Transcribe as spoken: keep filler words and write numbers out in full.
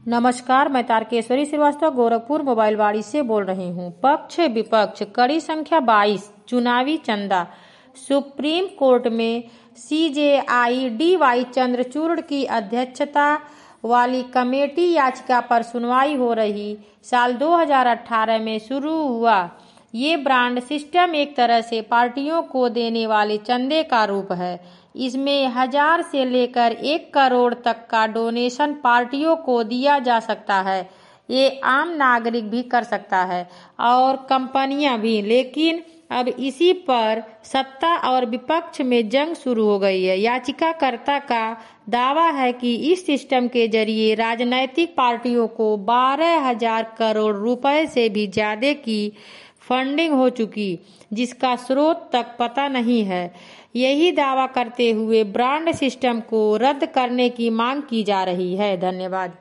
नमस्कार, मैं तारकेश्वरी श्रीवास्तव गोरखपुर मोबाइलवाड़ी से बोल रही हूँ। पक्ष विपक्ष कड़ी संख्या बाईस चुनावी चंदा। सुप्रीम कोर्ट में सीजेआई डी वाई चंद्रचूड़ की अध्यक्षता वाली कमेटी याचिका पर सुनवाई हो रही। साल दो हज़ार अठारह में शुरू हुआ ये ब्रांड सिस्टम एक तरह से पार्टियों को देने वाले चंदे का रूप है। इसमें हजार से लेकर एक करोड़ तक का डोनेशन पार्टियों को दिया जा सकता है। ये आम नागरिक भी कर सकता है और कंपनियां भी। लेकिन अब इसी पर सत्ता और विपक्ष में जंग शुरू हो गई है। याचिकाकर्ता का दावा है कि इस सिस्टम के जरिए राजनीतिक पार्टियों को बारह हजार करोड़ रुपए से भी ज्यादा की फंडिंग हो चुकी, जिसका स्रोत तक पता नहीं है। यही दावा करते हुए ब्रांड सिस्टम को रद्द करने की मांग की जा रही है। धन्यवाद।